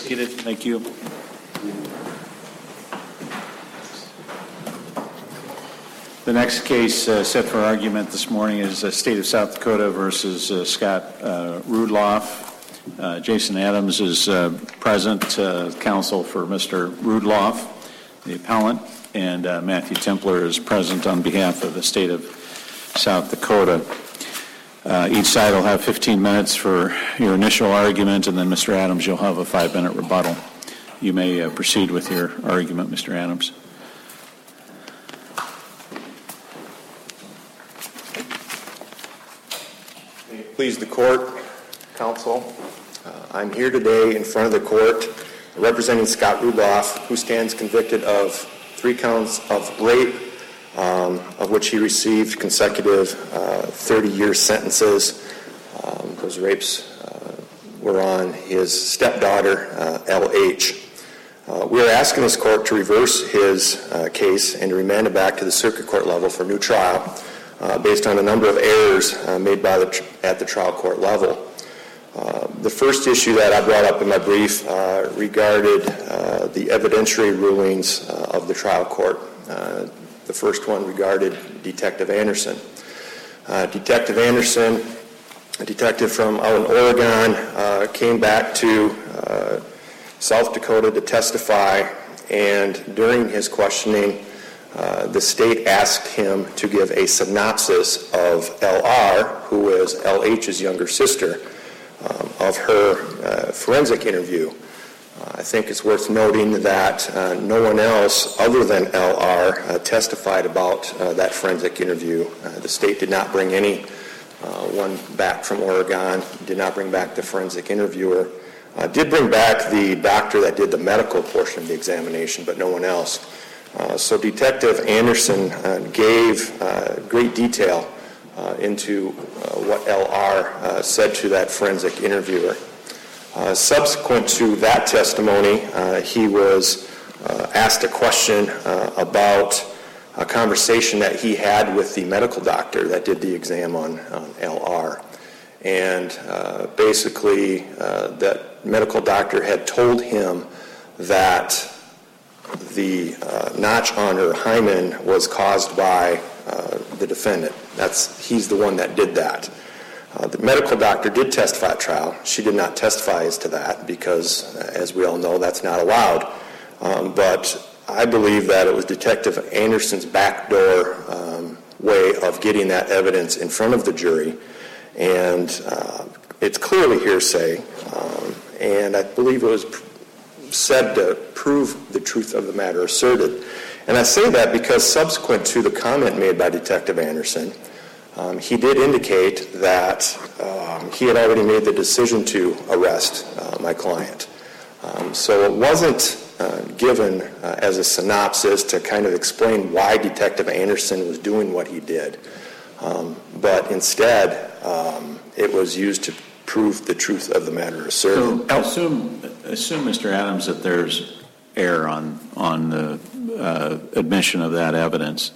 seated. Thank you. The next case set for argument this morning is State of South Dakota versus Scott Rudloff. Jason Adams is present, counsel for Mr. Rudloff, the appellant, and Matthew Templer is present on behalf of the State of South Dakota. Each side will have 15 minutes for your initial argument, and then Mr. Adams, you'll have a 5-minute rebuttal. You may proceed with your argument, Mr. Adams. Please the court, counsel. I'm here today in front of the court representing Scott Rudloff, who stands convicted of 3 counts of rape, of which he received consecutive 30-year sentences. Those rapes were on his stepdaughter, L.H. We are asking this court to reverse his case and to remand it back to the circuit court level for new trial based on a number of errors made at the trial court level. The first issue that I brought up in my brief regarded the evidentiary rulings of the trial court. The first one regarded Detective Anderson. Detective Anderson, a detective from out in Oregon, came back to South Dakota to testify, and during his questioning, the state asked him to give a synopsis of L.R., who is L.H.'s younger sister, of her forensic interview. I think it's worth noting that no one else other than L.R. Testified about that forensic interview. The state did not bring anyone back from Oregon, did not bring back the forensic interviewer, did bring back the doctor that did the medical portion of the examination, but no one else. So Detective Anderson gave great detail into what L.R. said to that forensic interviewer. Subsequent to that testimony, he was asked a question about a conversation that he had with the medical doctor that did the exam on L.R. And basically, that medical doctor had told him that the notch on her hymen was caused by the defendant. He's the one that did that. The medical doctor did testify at trial. She did not testify as to that because, as we all know, that's not allowed. But I believe that it was Detective Anderson's backdoor way of getting that evidence in front of the jury. And it's clearly hearsay. And I believe it was said to prove the truth of the matter asserted. And I say that because subsequent to the comment made by Detective Anderson, he did indicate that he had already made the decision to arrest my client. So it wasn't given as a synopsis to kind of explain why Detective Anderson was doing what he did. But instead, it was used to prove the truth of the matter asserted. So assume, Mr. Adams, that there's error on the admission of that evidence.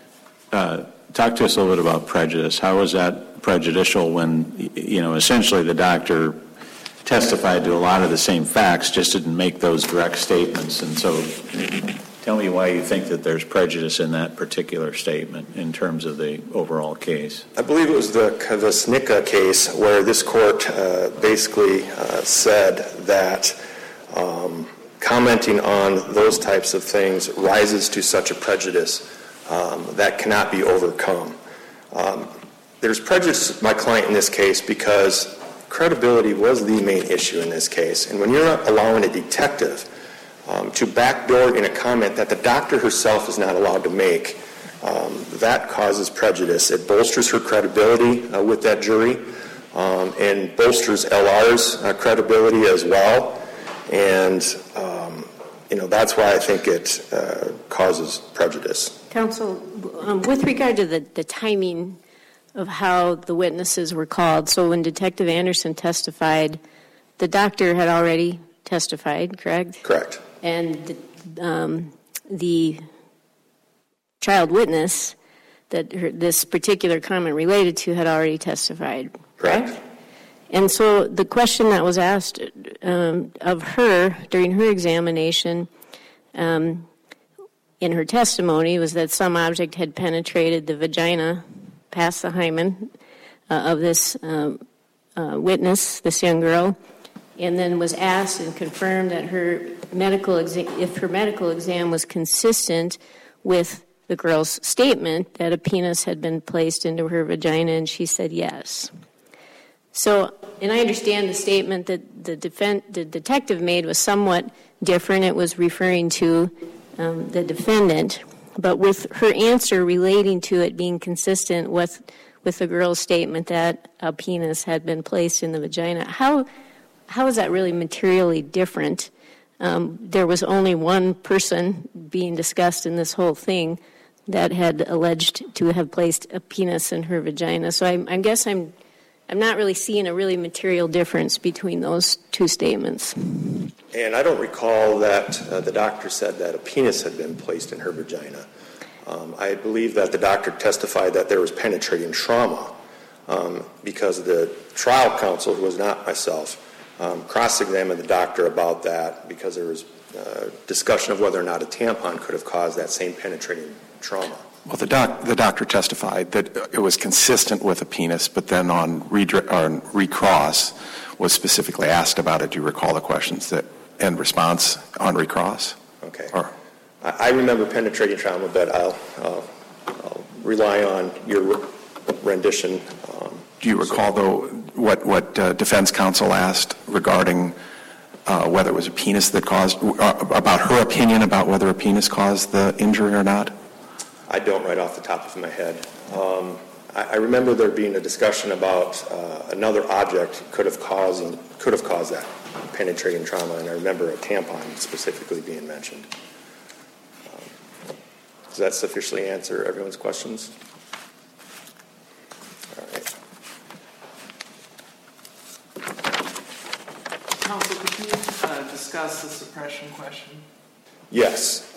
Talk to us a little bit about prejudice. How was that prejudicial when, essentially the doctor testified to a lot of the same facts, just didn't make those direct statements? And so tell me why you think that there's prejudice in that particular statement in terms of the overall case. I believe it was the Kvasnicka case where this court basically said that commenting on those types of things rises to such a prejudice that cannot be overcome. There's prejudice to my client in this case because credibility was the main issue in this case. And when you're not allowing a detective to backdoor in a comment that the doctor herself is not allowed to make, that causes prejudice. It bolsters her credibility with that jury and bolsters LR's credibility as well. And, that's why I think it causes prejudice. Counsel, with regard to the timing of how the witnesses were called, so when Detective Anderson testified, the doctor had already testified, correct? Correct. And the child witness that this particular comment related to had already testified, correct? And so the question that was asked of her during her examination in her testimony was that some object had penetrated the vagina past the hymen of this witness, this young girl, and then was asked and confirmed that if her medical exam was consistent with the girl's statement that a penis had been placed into her vagina, and she said yes. So, and I understand the statement that the detective made was somewhat different. It was referring to the defendant, but with her answer relating to it being consistent with the girl's statement that a penis had been placed in the vagina, how is that really materially different? There was only one person being discussed in this whole thing that had alleged to have placed a penis in her vagina. So I guess I'm not really seeing a really material difference between those two statements. And I don't recall that the doctor said that a penis had been placed in her vagina. I believe that the doctor testified that there was penetrating trauma because the trial counsel, who was not myself, cross-examined the doctor about that because there was discussion of whether or not a tampon could have caused that same penetrating trauma. Well, the doctor testified that it was consistent with a penis, but then on recross was specifically asked about it. Do you recall the questions and response on recross? Okay. I remember penetrating trauma, but I'll rely on your rendition. Do you recall, though, what defense counsel asked regarding whether it was a penis that caused, about her opinion about whether a penis caused the injury or not? I don't right off the top of my head. I remember there being a discussion about another object could have caused that penetrating trauma, and I remember a tampon specifically being mentioned. Does that sufficiently answer everyone's questions? All right. Counsel, could you discuss the suppression question? Yes.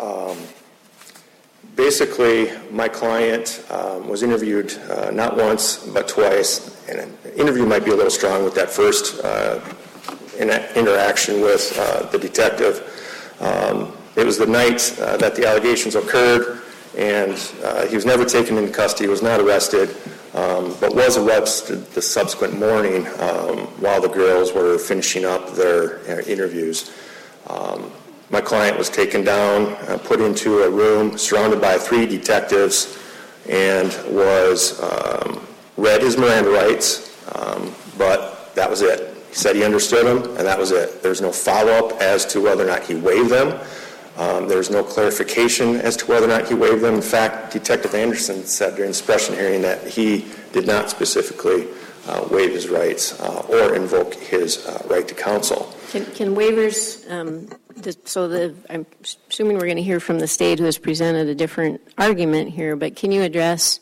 Basically, my client was interviewed not once but twice, and an interview might be a little strong with that first interaction with the detective. It was the night that the allegations occurred, and he was never taken into custody, was not arrested, but was arrested the subsequent morning while the girls were finishing up their interviews. My client was taken down, put into a room surrounded by 3 detectives, and was read his Miranda rights, but that was it. He said he understood them, and that was it. There's no follow-up as to whether or not he waived them. There's no clarification as to whether or not he waived them. In fact, Detective Anderson said during the suppression hearing that he did not specifically waive his rights or invoke his right to counsel. Can waivers, I'm assuming we're going to hear from the state who has presented a different argument here, but can you address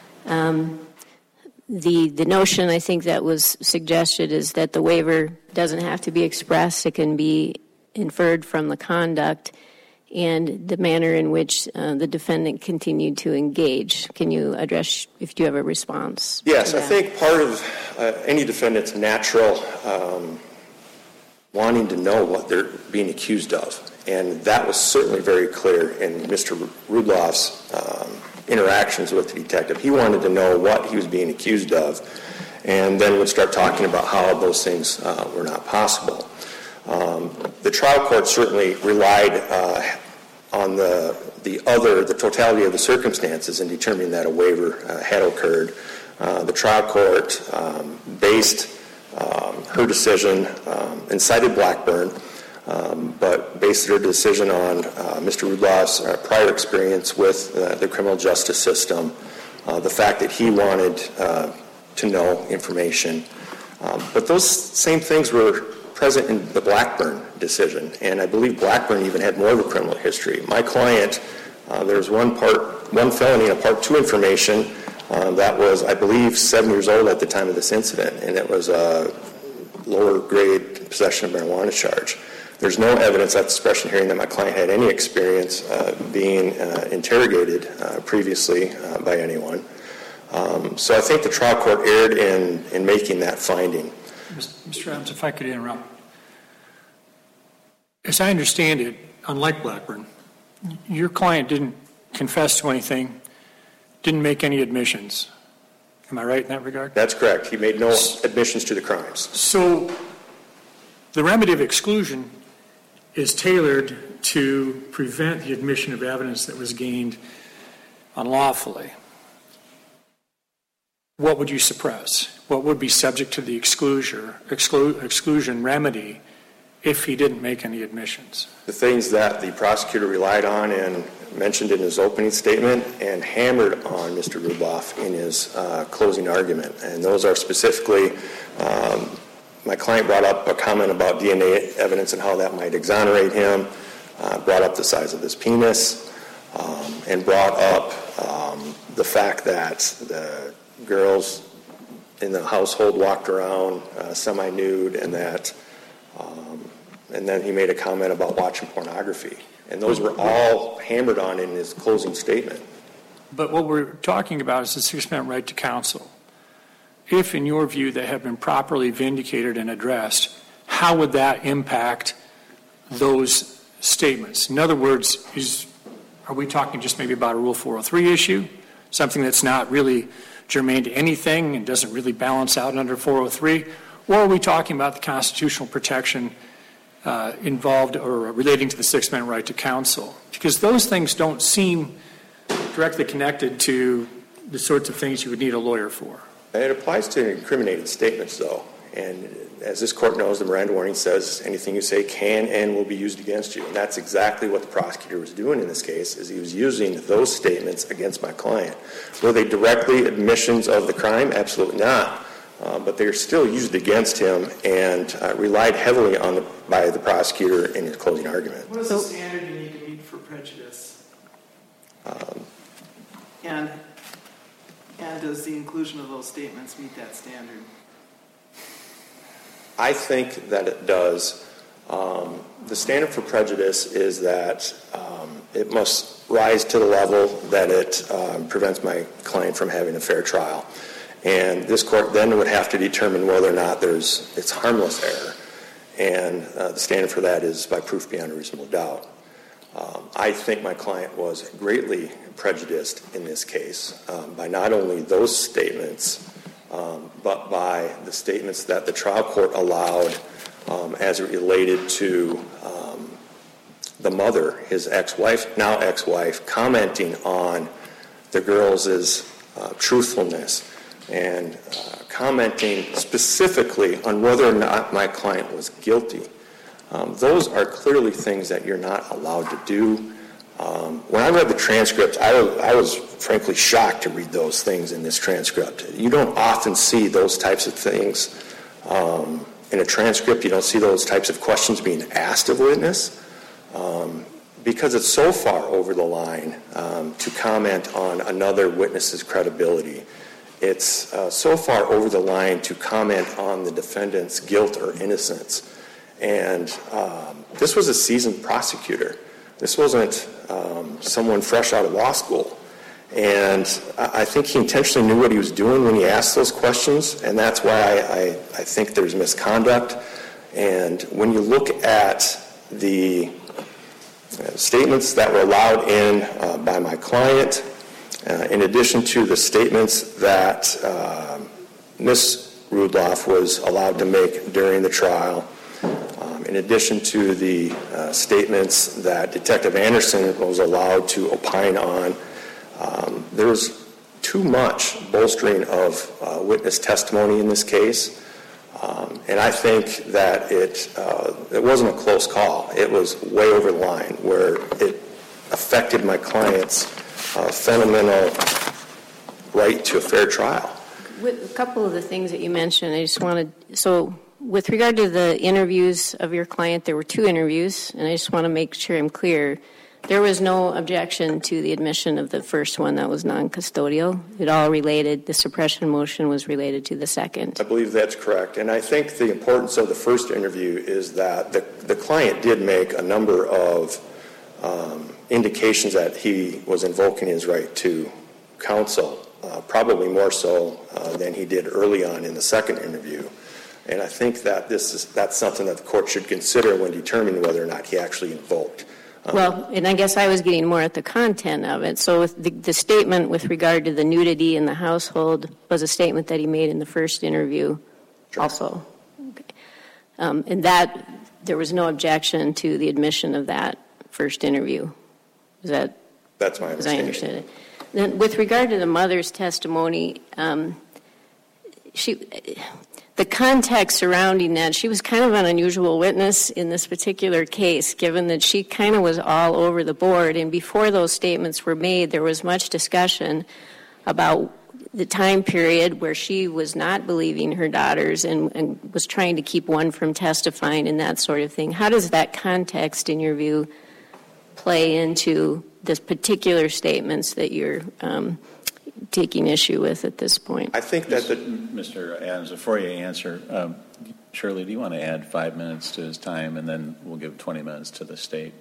the notion, I think, that was suggested is that the waiver doesn't have to be expressed, it can be inferred from the conduct and the manner in which the defendant continued to engage. Can you address, if you have a response? Yes, I think part of any defendant's natural wanting to know what they're being accused of, and that was certainly very clear in Mr. Rudloff's interactions with the detective. He wanted to know what he was being accused of, and then would start talking about how those things were not possible. The trial court certainly relied on the totality of the circumstances in determining that a waiver had occurred. The trial court based her decision and cited Blackburn, but based her decision on Mr. Rudloff's prior experience with the criminal justice system, the fact that he wanted to know information. But those same things were present in the Blackburn decision, and I believe Blackburn even had more of a criminal history. My client, there was one felony and a Part 2 information that was, I believe, 7 years old at the time of this incident, and it was a lower grade possession of marijuana charge. There's no evidence at the suppression hearing that my client had any experience being interrogated previously by anyone. So I think the trial court erred in making that finding. Mr. Adams, if I could interrupt. As I understand it, unlike Blackburn, your client didn't confess to anything, didn't make any admissions. Am I right in that regard? That's correct. He made no admissions to the crimes. So the remedy of exclusion is tailored to prevent the admission of evidence that was gained unlawfully. What would you suppress? What would be subject to the exclusion remedy if he didn't make any admissions? The things that the prosecutor relied on and mentioned in his opening statement and hammered on Mr. Rudloff in his closing argument. And those are specifically, my client brought up a comment about DNA evidence and how that might exonerate him, brought up the size of his penis, and brought up the fact that the girls in the household walked around semi-nude, and that, and then he made a comment about watching pornography. And those were all hammered on in his closing statement. But what we're talking about is the Sixth Amendment right to counsel. If, in your view, they have been properly vindicated and addressed, how would that impact those statements? In other words, are we talking just maybe about a Rule 403 issue, something that's not really germane to anything and doesn't really balance out under 403? Or are we talking about the constitutional protection involved or relating to the Sixth Amendment right to counsel? Because those things don't seem directly connected to the sorts of things you would need a lawyer for. It applies to incriminated statements, though. And as this court knows, the Miranda warning says anything you say can and will be used against you. And that's exactly what the prosecutor was doing in this case, is he was using those statements against my client. Were they directly admissions of the crime? Absolutely not. But they are still used against him and relied heavily on by the prosecutor in his closing argument. What is the standard you need to meet for prejudice? And does the inclusion of those statements meet that standard? I think that it does. The standard for prejudice is that it must rise to the level that it prevents my client from having a fair trial. And this court then would have to determine whether or not it's harmless error. And the standard for that is by proof beyond a reasonable doubt. I think my client was greatly prejudiced in this case by not only those statements, but by the statements that the trial court allowed as it related to the mother, his ex-wife, now ex-wife, commenting on the girls' truthfulness and commenting specifically on whether or not my client was guilty. Those are clearly things that you're not allowed to do. When I read the transcript, I was frankly shocked to read those things in this transcript. You don't often see those types of things in a transcript. You don't see those types of questions being asked of a witness because it's so far over the line to comment on another witness's credibility. It's so far over the line to comment on the defendant's guilt or innocence. And this was a seasoned prosecutor. This wasn't someone fresh out of law school. And I think he intentionally knew what he was doing when he asked those questions, and that's why I think there's misconduct. And when you look at the statements that were allowed in by my client, in addition to the statements that Ms. Rudloff was allowed to make during the trial, in addition to the statements that Detective Anderson was allowed to opine on, there was too much bolstering of witness testimony in this case. And I think that it wasn't a close call. It was way over the line where it affected my client's fundamental right to a fair trial. With a couple of the things that you mentioned, I just wanted, so with regard to the interviews of your client, there were 2 interviews, and I just want to make sure I'm clear. There was no objection to the admission of the first one that was non-custodial. It all related, the suppression motion was related to the second. I believe that's correct. And I think the importance of the first interview is that the client did make a number of indications that he was invoking his right to counsel, probably more so than he did early on in the second interview. And I think that that's something that the court should consider when determining whether or not he actually invoked. Well, and I guess I was getting more at the content of it. So with the statement with regard to the nudity in the household was a statement that he made in the first interview also. Okay. And that, there was no objection to the admission of that first interview. Is that? That's my understanding. As I understand it. Then with regard to the mother's testimony, the context surrounding that, she was kind of an unusual witness in this particular case, given that she kind of was all over the board. And before those statements were made, there was much discussion about the time period where she was not believing her daughters and was trying to keep one from testifying and that sort of thing. How does that context, in your view, play into this particular statements that you're taking issue with at this point? I think that Mr. Adams, before you answer, Shirley, do you want to add 5 minutes to his time, and then we'll give 20 minutes to the state?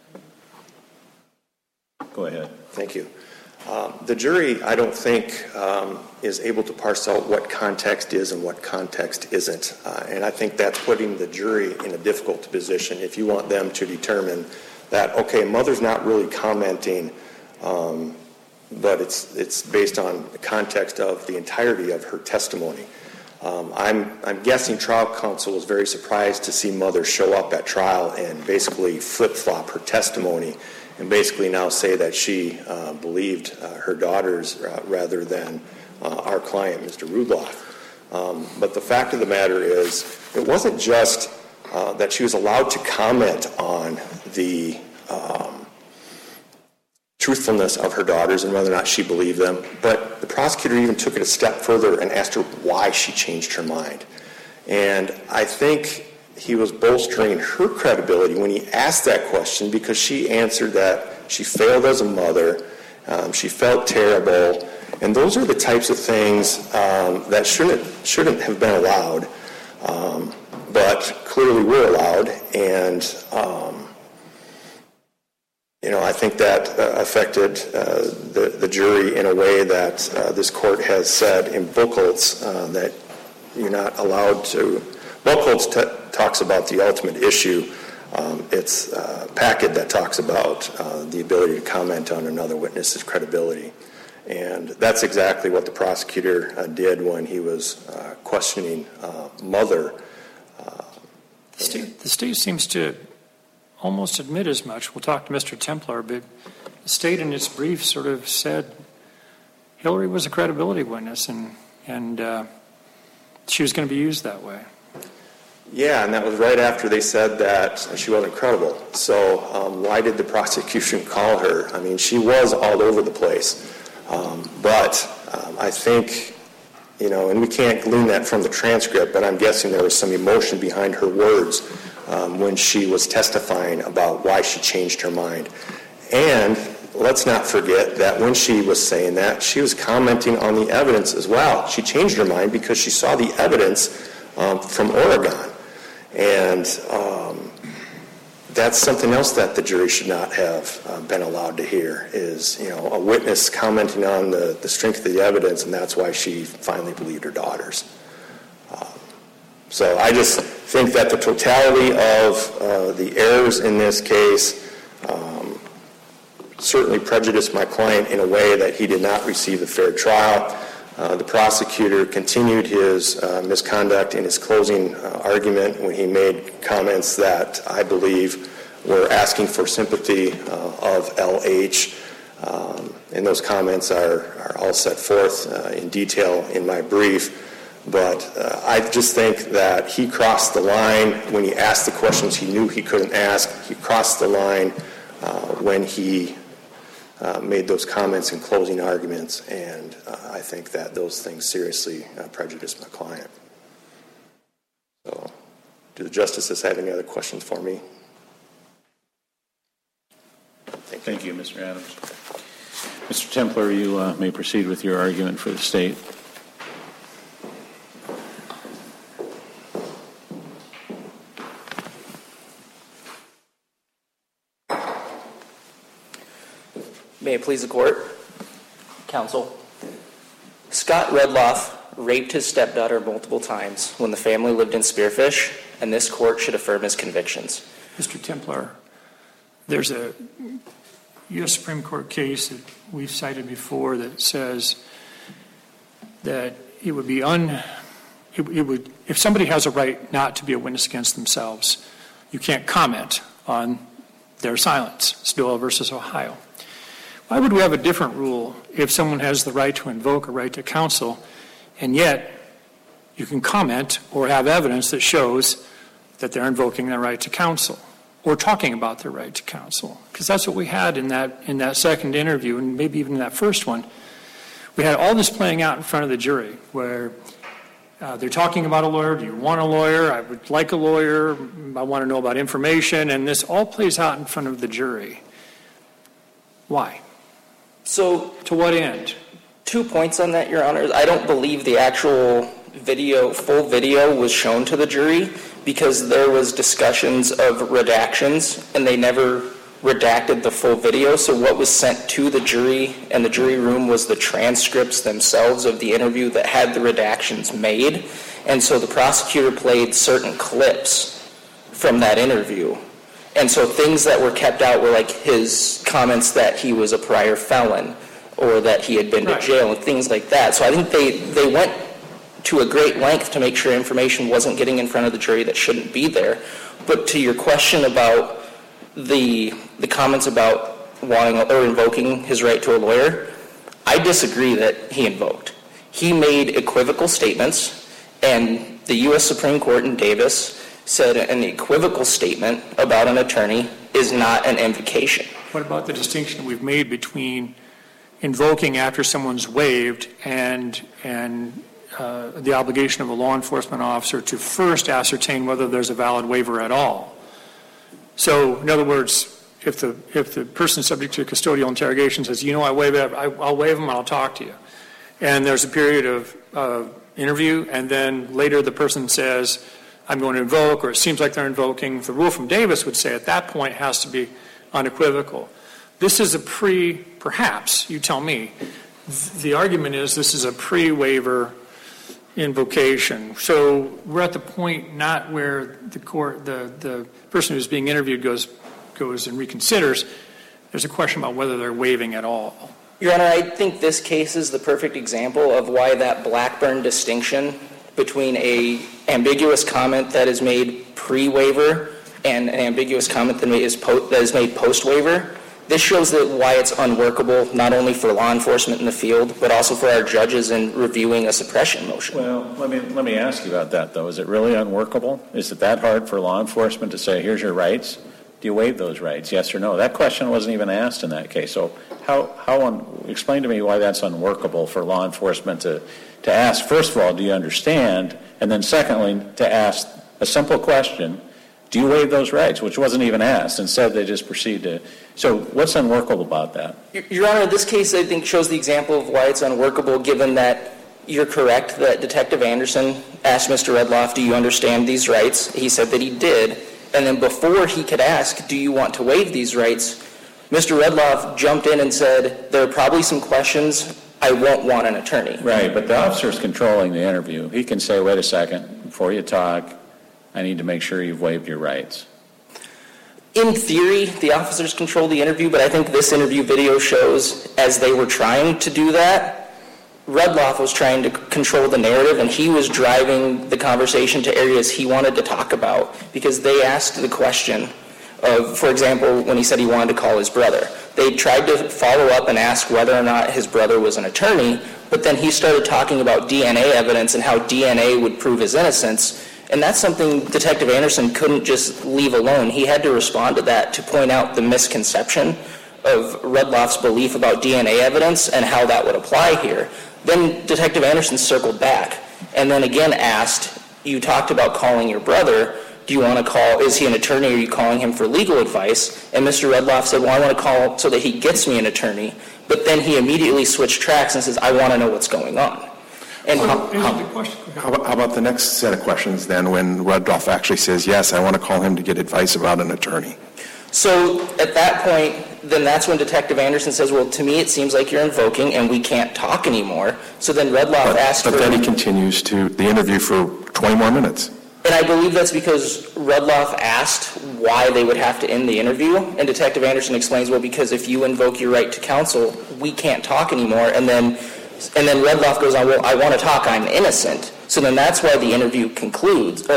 Go ahead. Thank you. The jury, I don't think, is able to parse out what context is and what context isn't. And I think that's putting the jury in a difficult position if you want them to determine that, okay, mother's not really commenting, but it's based on the context of the entirety of her testimony. I'm guessing trial counsel was very surprised to see mother show up at trial and basically flip-flop her testimony and basically now say that she believed her daughters rather than our client, Mr. Rudloff. But the fact of the matter is, it wasn't just that she was allowed to comment on the truthfulness of her daughters and whether or not she believed them, but the prosecutor even took it a step further and asked her why she changed her mind. And I think he was bolstering her credibility when he asked that question, because she answered that she failed as a mother, she felt terrible, and those are the types of things that shouldn't have been allowed, but clearly were allowed. And I think that affected the jury in a way that this court has said in Buchholz that you're not allowed to. Buchholz talks about the ultimate issue. It's Packard that talks about the ability to comment on another witness's credibility. And that's exactly what the prosecutor did when he was questioning mother. The state seems to almost admit as much. We'll talk to Mr. Templar, but the state in its brief sort of said Hillary was a credibility witness and she was going to be used that way. Yeah, and that was right after they said that she wasn't credible. So why did the prosecution call her? I mean, she was all over the place. But I think, and we can't glean that from the transcript, but I'm guessing there was some emotion behind her words when she was testifying about why she changed her mind. And let's not forget that when she was saying that, she was commenting on the evidence as well. She changed her mind because she saw the evidence from Oregon. And that's something else that the jury should not have been allowed to hear is, a witness commenting on the strength of the evidence, and that's why she finally believed her daughters. So I just think that the totality of the errors in this case certainly prejudiced my client in a way that he did not receive a fair trial. The prosecutor continued his misconduct in his closing argument when he made comments that I believe were asking for sympathy of LH. And those comments are all set forth in detail in my brief. But I just think that he crossed the line when he asked the questions he knew he couldn't ask. He crossed the line when he made those comments in closing arguments, and I think that those things seriously prejudiced my client. So, do the justices have any other questions for me? Thank you, Mr. Adams. Mr. Templar, you may proceed with your argument for the state. May it please the court, counsel. Scott Rudloff raped his stepdaughter multiple times when the family lived in Spearfish, and this court should affirm his convictions. Mr. Templar, there's a U.S. Supreme Court case that we've cited before that says that it would be if somebody has a right not to be a witness against themselves, you can't comment on their silence. It's Doyle versus Ohio. Why would we have a different rule if someone has the right to invoke a right to counsel, and yet you can comment or have evidence that shows that they're invoking their right to counsel or talking about their right to counsel? Because that's what we had in that second interview, and maybe even in that first one. We had all this playing out in front of the jury where they're talking about a lawyer. Do you want a lawyer? I would like a lawyer. I want to know about information. And this all plays out in front of the jury. Why? So, to what end? 2 points on that, Your Honors. I don't believe the actual full video was shown to the jury because there was discussions of redactions and they never redacted the full video. So what was sent to the jury and the jury room was the transcripts themselves of the interview that had the redactions made. And so the prosecutor played certain clips from that interview. And so things that were kept out were like his comments that he was a prior felon or that he had been to jail and things like that. So I think they went to a great length to make sure information wasn't getting in front of the jury that shouldn't be there. But to your question about the comments about wanting or invoking his right to a lawyer, I disagree that he invoked. He made equivocal statements, and the U.S. Supreme Court in Davis said an equivocal statement about an attorney is not an invocation. What about the distinction we've made between invoking after someone's waived and the obligation of a law enforcement officer to first ascertain whether there's a valid waiver at all? So, in other words, if the person subject to custodial interrogation says, I waive it, I'll waive them, I'll talk to you. And there's a period of interview, and then later the person says, I'm going to invoke, or it seems like they're invoking. The rule from Davis would say at that point it has to be unequivocal. This is perhaps, you tell me, the argument is this is a pre-waiver invocation. So we're at the point not where the person who's being interviewed goes and reconsiders. There's a question about whether they're waiving at all. Your Honor, I think this case is the perfect example of why that Blackburn distinction between a ambiguous comment that is made pre-waiver and an ambiguous comment that is made post-waiver. This shows that why it's unworkable, not only for law enforcement in the field, but also for our judges in reviewing a suppression motion. Well, let me ask you about that, though. Is it really unworkable? Is it that hard for law enforcement to say, here's your rights? Do you waive those rights, yes or no? That question wasn't even asked in that case. So explain to me why that's unworkable for law enforcement to ask, first of all, do you understand? And then secondly, to ask a simple question, do you waive those rights, which wasn't even asked. Instead, they just proceed to. So what's unworkable about that? Your Honor, this case, I think, shows the example of why it's unworkable, given that you're correct that Detective Anderson asked Mr. Redloff, do you understand these rights? He said that he did. And then before he could ask, do you want to waive these rights, Mr. Redloff jumped in and said, there are probably some questions I won't want an attorney. Right, but the officer's controlling the interview. He can say, wait a second, before you talk, I need to make sure you've waived your rights. In theory, the officers control the interview, but I think this interview video shows as they were trying to do that, Redloff was trying to control the narrative, and he was driving the conversation to areas he wanted to talk about because they asked the question of, for example, when he said he wanted to call his brother. They tried to follow up and ask whether or not his brother was an attorney, but then he started talking about DNA evidence and how DNA would prove his innocence. And that's something Detective Anderson couldn't just leave alone. He had to respond to that to point out the misconception of Redloff's belief about DNA evidence and how that would apply here. Then Detective Anderson circled back and then again asked, you talked about calling your brother. Do you want to call, is he an attorney? Are you calling him for legal advice? And Mr. Redloff said, well, I want to call so that he gets me an attorney. But then he immediately switched tracks and says, I want to know what's going on. And how about the next set of questions then when Redloff actually says, yes, I want to call him to get advice about an attorney? So at that point, then that's when Detective Anderson says, well, to me it seems like you're invoking and we can't talk anymore. So then Redloff asked But then he continues to the interview for 20 more minutes. And I believe that's because Redloff asked why they would have to end the interview, and Detective Anderson explains, well, because if you invoke your right to counsel, we can't talk anymore. And then Redloff goes on, well, I want to talk, I'm innocent. So then that's why the interview continues.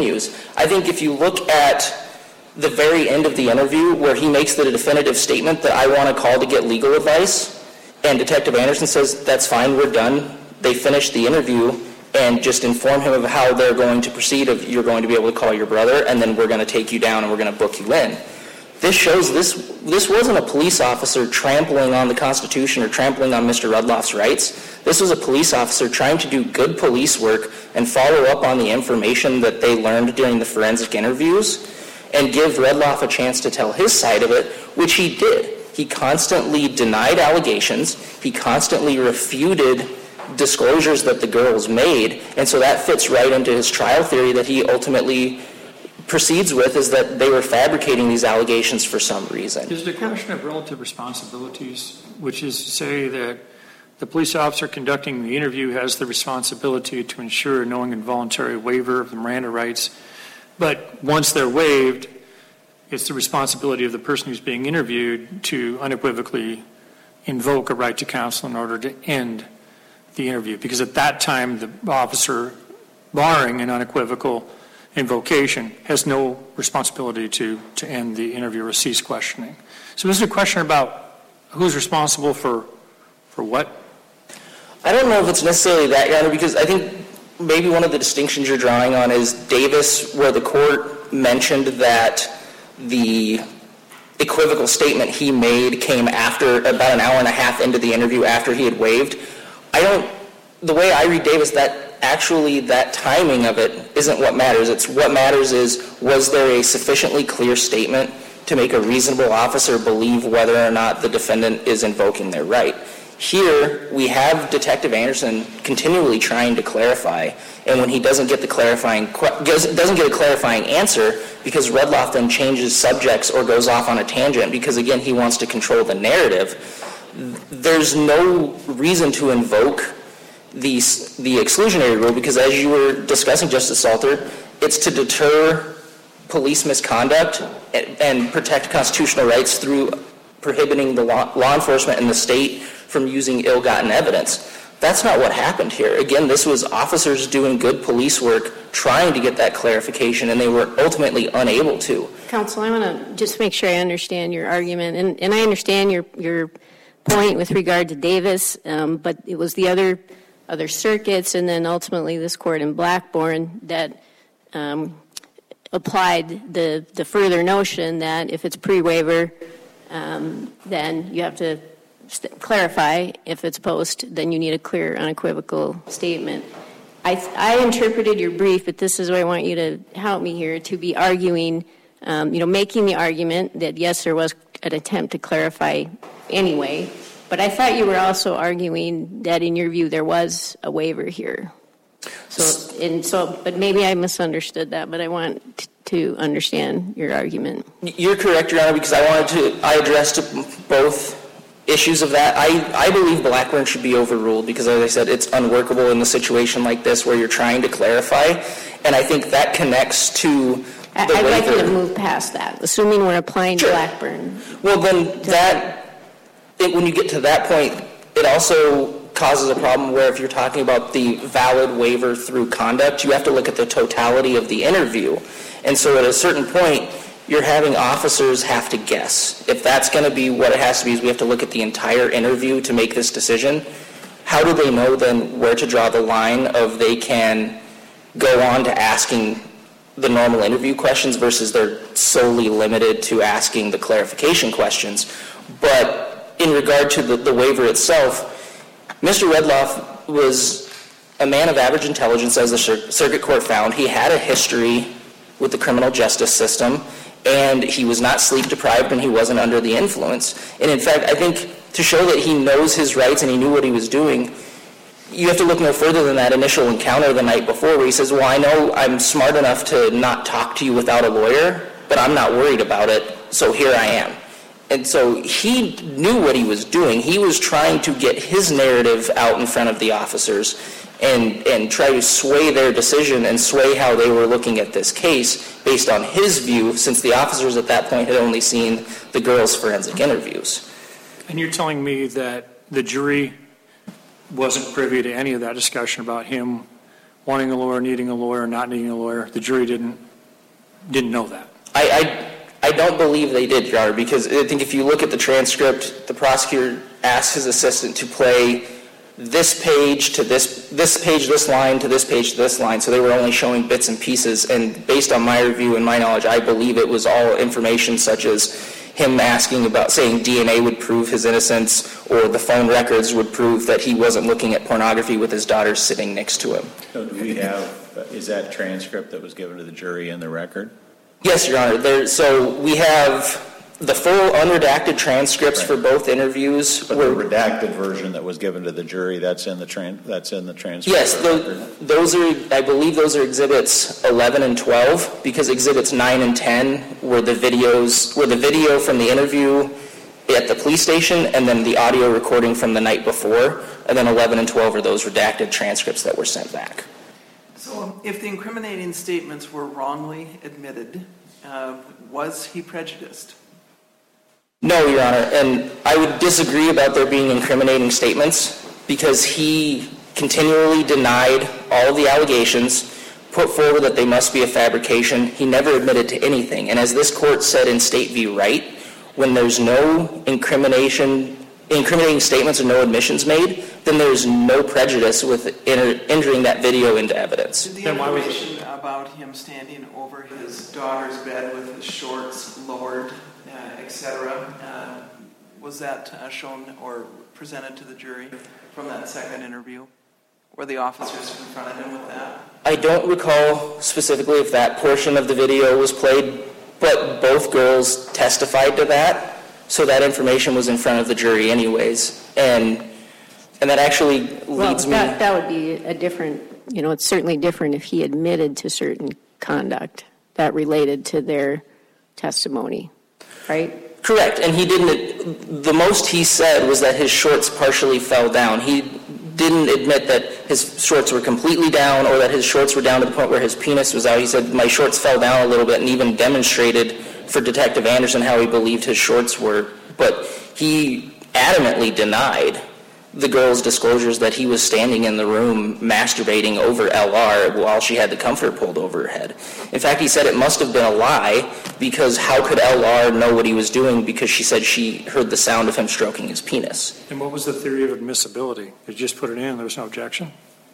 I think if you look at the very end of the interview where he makes the definitive statement that I want to call to get legal advice, and Detective Anderson says, that's fine, we're done. They finish the interview and just inform him of how they're going to proceed, of you're going to be able to call your brother, and then we're going to take you down and we're going to book you in. This shows this wasn't a police officer trampling on the Constitution or trampling on Mr. Redloff's rights. This was a police officer trying to do good police work and follow up on the information that they learned during the forensic interviews and give Redloff a chance to tell his side of it, which he did. He constantly denied allegations. He constantly refuted disclosures that the girls made, and so that fits right into his trial theory that he ultimately proceeds with, is that they were fabricating these allegations for some reason. Is the question of relative responsibilities, which is to say that the police officer conducting the interview has the responsibility to ensure a knowing and voluntary waiver of the Miranda rights, but once they're waived, it's the responsibility of the person who's being interviewed to unequivocally invoke a right to counsel in order to end the interview, because at that time the officer, barring an unequivocal invocation, has no responsibility to end the interview or cease questioning. So this is a question about who's responsible for what? I don't know if it's necessarily that, Your Honor, because I think maybe one of the distinctions you're drawing on is Davis, where the court mentioned that the equivocal statement he made came after about an hour and a half into the interview after he had waived. The way I read Davis, that timing of it isn't what matters. It's what matters is, was there a sufficiently clear statement to make a reasonable officer believe whether or not the defendant is invoking their right? Here, we have Detective Anderson continually trying to clarify, and when he doesn't get a clarifying answer, because Redloff then changes subjects or goes off on a tangent because, again, he wants to control the narrative, there's no reason to invoke the exclusionary rule, because as you were discussing, Justice Salter, it's to deter police misconduct and protect constitutional rights through prohibiting the law enforcement and the state from using ill-gotten evidence. That's not what happened here. Again, this was officers doing good police work, trying to get that clarification, and they were ultimately unable to. Counsel, I want to just make sure I understand your argument, and I understand your point with regard to Davis, but it was the other circuits, and then ultimately this court in Blackburn that applied the further notion that if it's pre-waiver, then you have to clarify. If it's post, then you need a clear, unequivocal statement. I interpreted your brief, but this is where I want you to help me here, to be arguing, making the argument that yes, there was an attempt to clarify anyway, but I thought you were also arguing that in your view there was a waiver here. But maybe I misunderstood that, but I want to understand your argument. You're correct, Your Honor, because I addressed both issues of that. I believe Blackburn should be overruled because, as I said, it's unworkable in a situation like this where you're trying to clarify, and I think that connects to the I'd like you to move past that, assuming we're applying Sure. Blackburn. Well, then when you get to that point, it also causes a problem where if you're talking about the valid waiver through conduct, you have to look at the totality of the interview. And so at a certain point, you're having officers have to guess. If that's going to be what it has to be, is we have to look at the entire interview to make this decision. How do they know then where to draw the line of they can go on to asking the normal interview questions versus they're solely limited to asking the clarification questions? But in regard to the waiver itself, Mr. Redloff was a man of average intelligence, as the circuit court found. He had a history with the criminal justice system, and he was not sleep deprived and he wasn't under the influence. And in fact, I think to show that he knows his rights and he knew what he was doing, you have to look no further than that initial encounter the night before where he says, well, I know I'm smart enough to not talk to you without a lawyer, but I'm not worried about it. so here I am. And so he knew what he was doing. He was trying to get his narrative out in front of the officers and try to sway their decision and sway how they were looking at this case based on his view, since the officers at that point had only seen the girls' forensic interviews. And you're telling me that the jury wasn't privy to any of that discussion about him wanting a lawyer, needing a lawyer, not needing a lawyer? The jury didn't know that? I don't believe they did, Your Honor, because I think if you look at the transcript, the prosecutor asked his assistant to play this page to this page, this line to this page to this line, so they were only showing bits and pieces. And based on my review and my knowledge, I believe it was all information such as him asking about, saying DNA would prove his innocence, or the phone records would prove that he wasn't looking at pornography with his daughter sitting next to him. So do we have, is that transcript that was given to the jury in the record? Yes, Your Honor. So we have the full unredacted transcripts for both interviews. But the redacted version that was given to the jury, that's in the transcript. Yes, those are. I believe those are exhibits 11 and 12, because exhibits 9 and 10 were the video from the interview at the police station, and then the audio recording from the night before, and then 11 and 12 are those redacted transcripts that were sent back. So if the incriminating statements were wrongly admitted, was he prejudiced? No, Your Honor, and I would disagree about there being incriminating statements, because he continually denied all of the allegations, put forward that they must be a fabrication. He never admitted to anything. And as this court said in State v. Wright, when there's no incriminating statements or no admissions made, then there's no prejudice with entering that video into evidence. Did the information about him standing over his daughter's bed with his shorts lowered, etc., was that shown or presented to the jury from that second interview? Were the officers confronted him with that? I don't recall specifically if that portion of the video was played, but both girls testified to that, so that information was in front of the jury anyways. And that actually leads me... That would be a different, it's certainly different if he admitted to certain conduct that related to their testimony, right? Correct, and he didn't, the most he said was that his shorts partially fell down. He didn't admit that his shorts were completely down or that his shorts were down to the point where his penis was out. He said, my shorts fell down a little bit, and even demonstrated for Detective Anderson how he believed his shorts were. But he adamantly denied the girl's disclosures that he was standing in the room masturbating over LR while she had the comforter pulled over her head. In fact, he said it must have been a lie, because how could LR know what he was doing, because she said she heard the sound of him stroking his penis. And what was the theory of admissibility? Did you just put it in, there was no objection?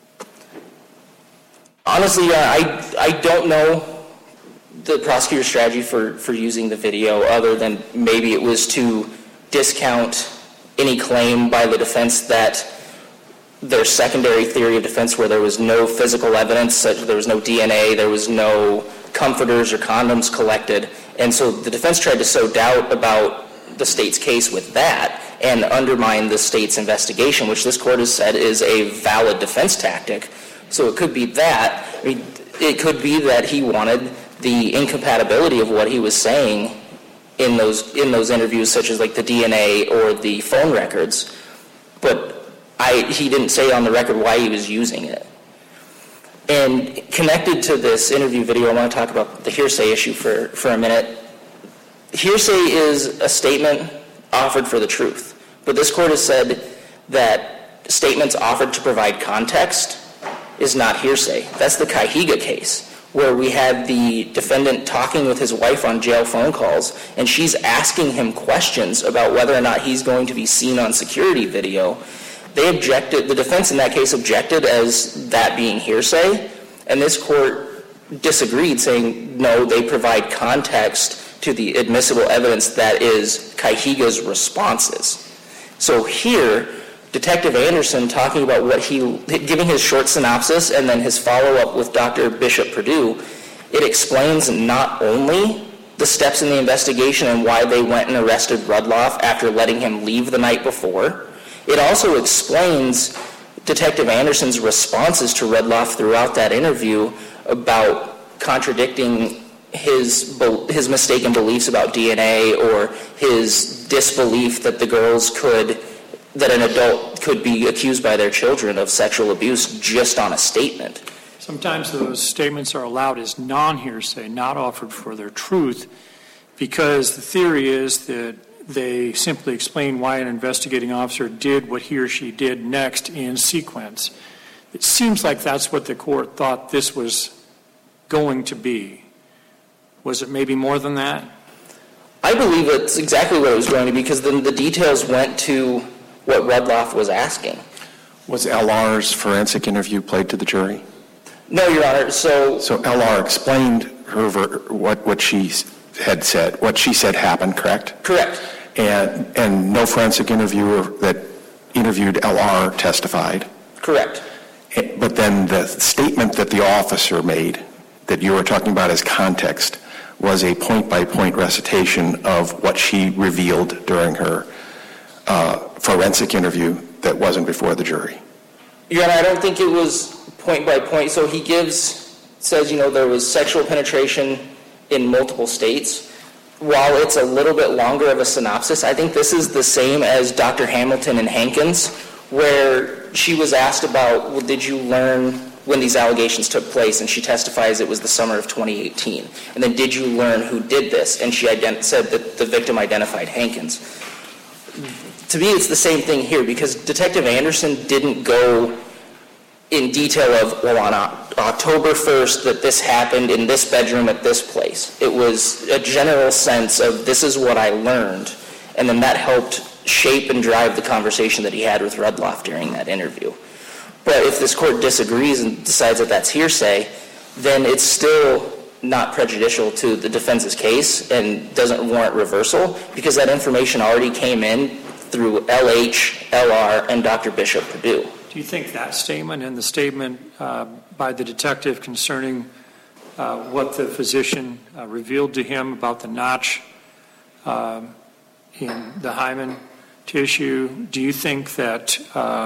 Honestly, I don't know the prosecutor's strategy for using the video, other than maybe it was to discount any claim by the defense that their secondary theory of defense, where there was no physical evidence, such there was no DNA, there was no comforters or condoms collected. And so the defense tried to sow doubt about the state's case with that and undermine the state's investigation, which this court has said is a valid defense tactic. So it could be that. It could be that he wanted the incompatibility of what he was saying in those interviews, such as like the DNA or the phone records, but he didn't say on the record why he was using it. And connected to this interview video, I want to talk about the hearsay issue for a minute. Hearsay is a statement offered for the truth, but this court has said that statements offered to provide context is not hearsay. That's the Cahiga case, where we had the defendant talking with his wife on jail phone calls, and she's asking him questions about whether or not he's going to be seen on security video. They objected, the defense in that case objected as that being hearsay, and this court disagreed, saying, no, they provide context to the admissible evidence that is Cahiga's responses. So here, Detective Anderson talking about giving his short synopsis and then his follow-up with Dr. Bishop Perdue, it explains not only the steps in the investigation and why they went and arrested Rudloff after letting him leave the night before, it also explains Detective Anderson's responses to Rudloff throughout that interview about contradicting his mistaken beliefs about DNA or his disbelief that that an adult could be accused by their children of sexual abuse just on a statement. Sometimes those statements are allowed as non-hearsay, not offered for their truth, because the theory is that they simply explain why an investigating officer did what he or she did next in sequence. It seems like that's what the court thought this was going to be. Was it maybe more than that? I believe it's exactly what it was going to be, because then the details went to what Rudloff was asking. Was LR's forensic interview played to the jury? No, Your Honor. So LR explained what she had said, what she said happened, correct? Correct. And no forensic interviewer that interviewed LR testified? Correct. But then the statement that the officer made that you were talking about as context was a point-by-point recitation of what she revealed during her forensic interview that wasn't before the jury. Your Honor, I don't think it was point-by-point. So he says, there was sexual penetration in multiple states. While it's a little bit longer of a synopsis, I think this is the same as Dr. Hamilton and Hankins, where she was asked about, well, did you learn when these allegations took place? And she testifies it was the summer of 2018. And then, did you learn who did this? And she said that the victim identified Hankins. To me, it's the same thing here, because Detective Anderson didn't go in detail of, well, on October 1st that this happened in this bedroom at this place. It was a general sense of, this is what I learned. And then that helped shape and drive the conversation that he had with Rudloff during that interview. But if this court disagrees and decides that that's hearsay, then it's still not prejudicial to the defense's case and doesn't warrant reversal, because that information already came in through LH, LR, and Dr. Bishop Perdue. Do you think that statement and the statement by the detective concerning what the physician revealed to him about the notch in the hymen tissue, do you think that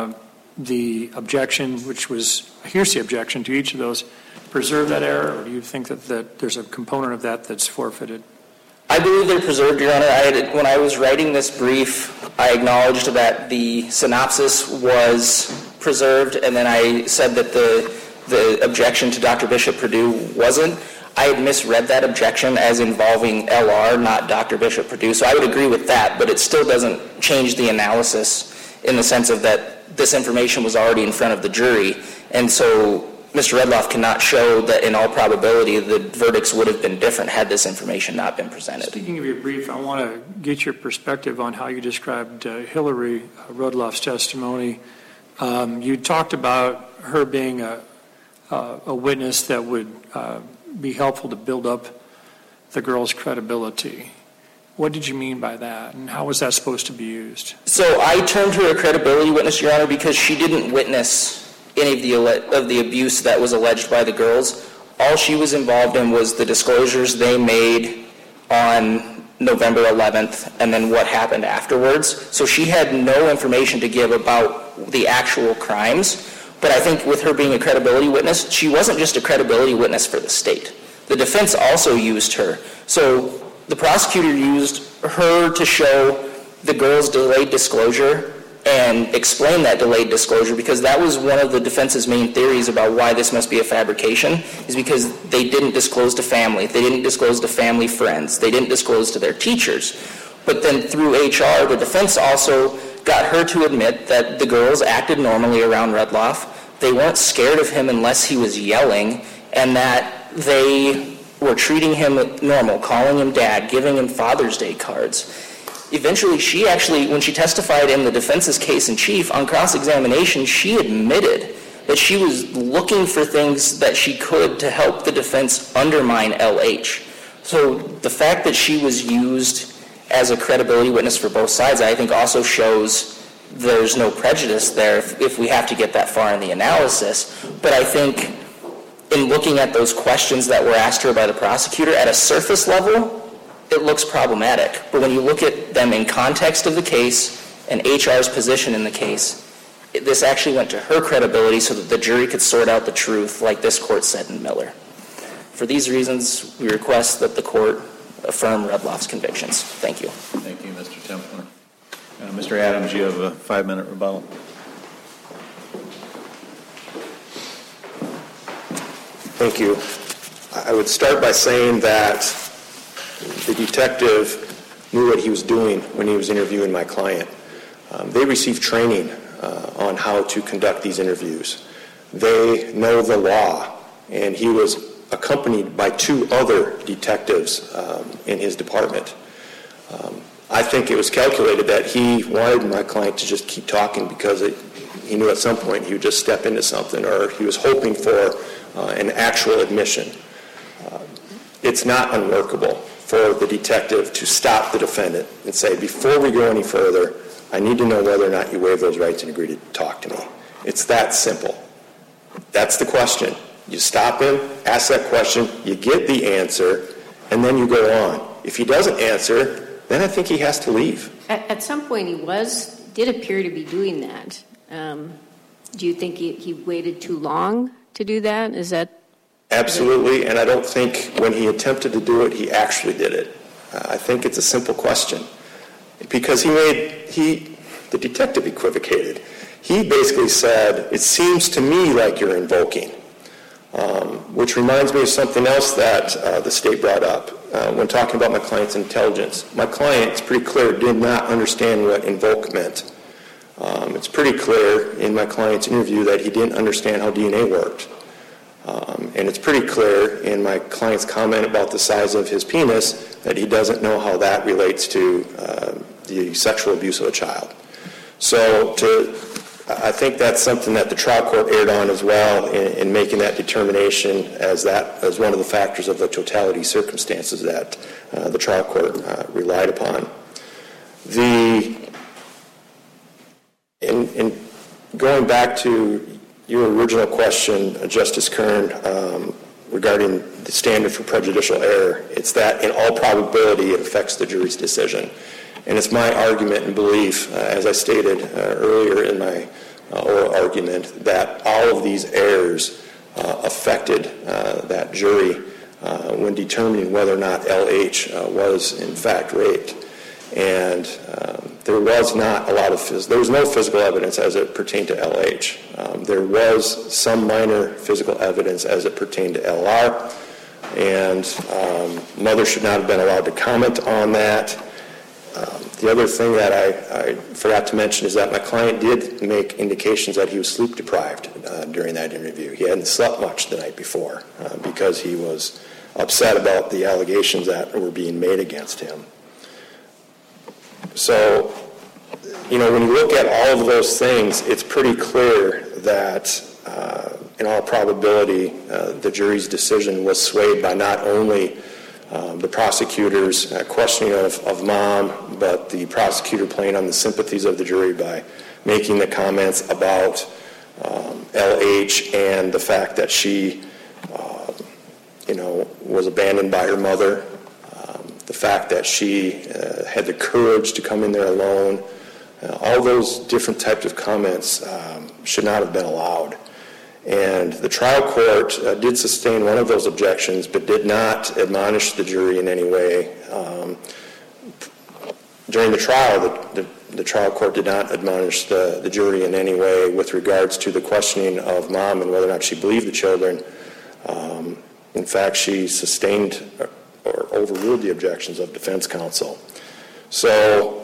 the objection, which was a hearsay objection to each of those, preserved that error, or do you think that there's a component of that that's forfeited? I believe they're preserved, Your Honor. When I was writing this brief, I acknowledged that the synopsis was preserved, and then I said that the objection to Dr. Bishop Perdue wasn't. I had misread that objection as involving LR, not Dr. Bishop Perdue, so I would agree with that, but it still doesn't change the analysis in the sense of that this information was already in front of the jury, and so Mr. Rudloff cannot show that in all probability the verdicts would have been different had this information not been presented. Speaking of your brief, I want to get your perspective on how you described Hillary Rudloff's testimony. You talked about her being a witness that would be helpful to build up the girl's credibility. What did you mean by that, and how was that supposed to be used? So I termed her a credibility witness, Your Honor, because she didn't witness any of the abuse that was alleged by the girls. All she was involved in was the disclosures they made on November 11th and then what happened afterwards. So she had no information to give about the actual crimes. But I think with her being a credibility witness, she wasn't just a credibility witness for the state. The defense also used her. So the prosecutor used her to show the girls' delayed disclosure and explain that delayed disclosure, because that was one of the defense's main theories about why this must be a fabrication, is because they didn't disclose to family, they didn't disclose to family friends, they didn't disclose to their teachers. But then through HR, the defense also got her to admit that the girls acted normally around Rudloff, they weren't scared of him unless he was yelling, and that they were treating him normal, calling him dad, giving him Father's Day cards. Eventually, she actually, when she testified in the defense's case in chief, on cross-examination, she admitted that she was looking for things that she could to help the defense undermine LH. So the fact that she was used as a credibility witness for both sides, I think also shows there's no prejudice there if we have to get that far in the analysis. But I think in looking at those questions that were asked her by the prosecutor, at a surface level, it looks problematic. But when you look at them in context of the case and HR's position in the case, this actually went to her credibility so that the jury could sort out the truth, like this court said in Miller. For these reasons, we request that the court affirm Rudloff's convictions. Thank you. Thank you, Mr. Templer. Mr. Adams, you have a 5-minute rebuttal. Thank you. I would start by saying that the detective knew what he was doing when he was interviewing my client. They received training on how to conduct these interviews. They know the law, and he was accompanied by 2 other detectives in his department. I think it was calculated that he wanted my client to just keep talking because he knew at some point he would just step into something, or he was hoping for an actual admission. It's not unworkable for the detective to stop the defendant and say, before we go any further, I need to know whether or not you waive those rights and agree to talk to me. It's that simple. That's the question. You stop him, ask that question, you get the answer, and then you go on. If he doesn't answer, then I think he has to leave. At some point he did appear to be doing that. Do you think he waited too long to do that? Is that... Absolutely, and I don't think when he attempted to do it, he actually did it. I think it's a simple question. Because the detective equivocated. He basically said, it seems to me like you're invoking, which reminds me of something else that the state brought up when talking about my client's intelligence. My client, it's pretty clear, did not understand what invoke meant. It's pretty clear in my client's interview that he didn't understand how DNA worked. And it's pretty clear in my client's comment about the size of his penis that he doesn't know how that relates to the sexual abuse of a child. So I think that's something that the trial court erred on as well in making that determination as one of the factors of the totality circumstances that the trial court relied upon. In going back to your original question, Justice Kern, regarding the standard for prejudicial error, it's that in all probability it affects the jury's decision. And it's my argument and belief, as I stated earlier in my oral argument, that all of these errors affected that jury when determining whether or not LH was in fact raped. And there was not a lot of there was no physical evidence as it pertained to LH. There was some minor physical evidence as it pertained to LR, and mother should not have been allowed to comment on that. The other thing that I forgot to mention is that my client did make indications that he was sleep deprived during that interview. He hadn't slept much the night before because he was upset about the allegations that were being made against him. So, when you look at all of those things, it's pretty clear that in all probability the jury's decision was swayed by not only the prosecutor's questioning of mom, but the prosecutor playing on the sympathies of the jury by making the comments about LH and the fact that she, was abandoned by her mother, the fact that she had the courage to come in there alone. All those different types of comments should not have been allowed. And the trial court did sustain one of those objections, but did not admonish the jury in any way. During the trial, the trial court did not admonish the jury in any way with regards to the questioning of mom and whether or not she believed the children. In fact, she sustained or overruled the objections of defense counsel. So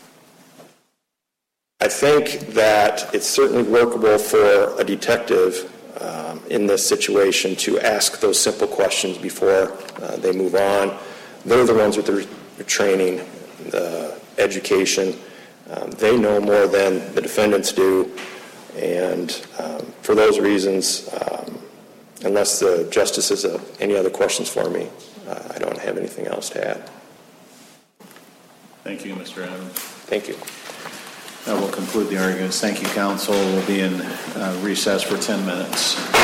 I think that it's certainly workable for a detective in this situation to ask those simple questions before they move on. They're the ones with the training, the education. They know more than the defendants do. And for those reasons, unless the justices have any other questions for me, I don't have anything else to add. Thank you, Mr. Adams. Thank you. That will conclude the arguments. Thank you, counsel. We'll be in recess for 10 minutes.